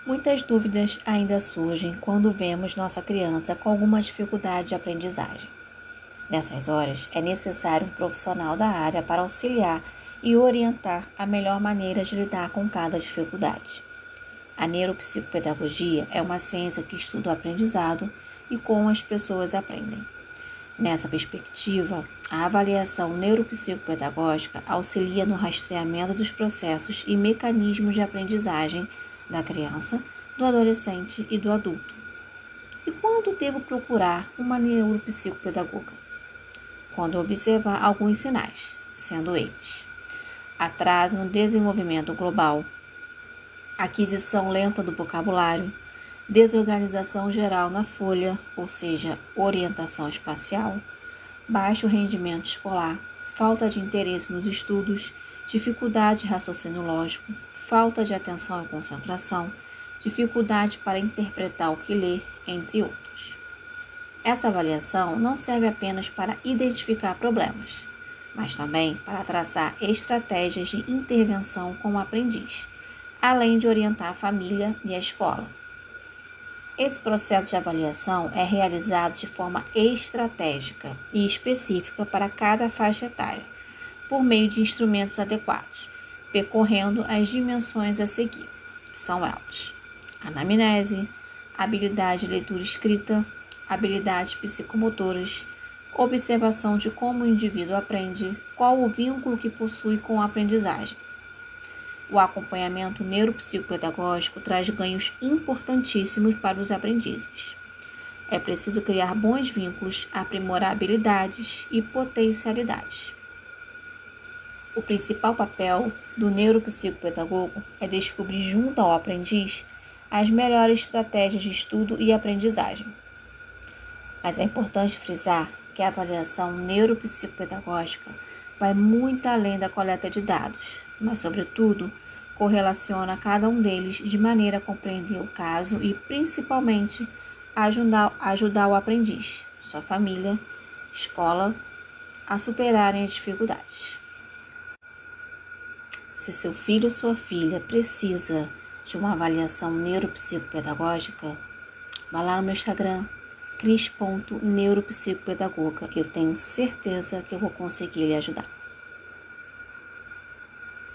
Muitas dúvidas ainda surgem quando vemos nossa criança com alguma dificuldade de aprendizagem. Nessas horas, é necessário um profissional da área para auxiliar e orientar a melhor maneira de lidar com cada dificuldade. A neuropsicopedagogia é uma ciência que estuda o aprendizado e como as pessoas aprendem. Nessa perspectiva, a avaliação neuropsicopedagógica auxilia no rastreamento dos processos e mecanismos de aprendizagem da criança, do adolescente e do adulto. E quando devo procurar uma neuropsicopedagoga? Quando observar alguns sinais, sendo eles: atraso no desenvolvimento global, aquisição lenta do vocabulário, desorganização geral na folha, ou seja, orientação espacial, baixo rendimento escolar, falta de interesse nos estudos, dificuldade de raciocínio lógico, falta de atenção e concentração, dificuldade para interpretar o que lê, entre outros. Essa avaliação não serve apenas para identificar problemas, mas também para traçar estratégias de intervenção com o aprendiz, além de orientar a família e a escola. Esse processo de avaliação é realizado de forma estratégica e específica para cada faixa etária, por meio de instrumentos adequados, percorrendo as dimensões a seguir, que são elas: anamnese, habilidade de leitura e escrita, habilidades psicomotoras, observação de como o indivíduo aprende, qual o vínculo que possui com a aprendizagem. O acompanhamento neuropsicopedagógico traz ganhos importantíssimos para os aprendizes. É preciso criar bons vínculos, aprimorar habilidades e potencialidades. O principal papel do neuropsicopedagogo é descobrir junto ao aprendiz as melhores estratégias de estudo e aprendizagem. Mas é importante frisar que a avaliação neuropsicopedagógica vai muito além da coleta de dados, mas, sobretudo, correlaciona cada um deles de maneira a compreender o caso e, principalmente, ajudar o aprendiz, sua família, escola, a superarem as dificuldades. Se seu filho ou sua filha precisa de uma avaliação neuropsicopedagógica, vá lá no meu Instagram, cris.neuropsicopedagoga, que eu tenho certeza que eu vou conseguir lhe ajudar.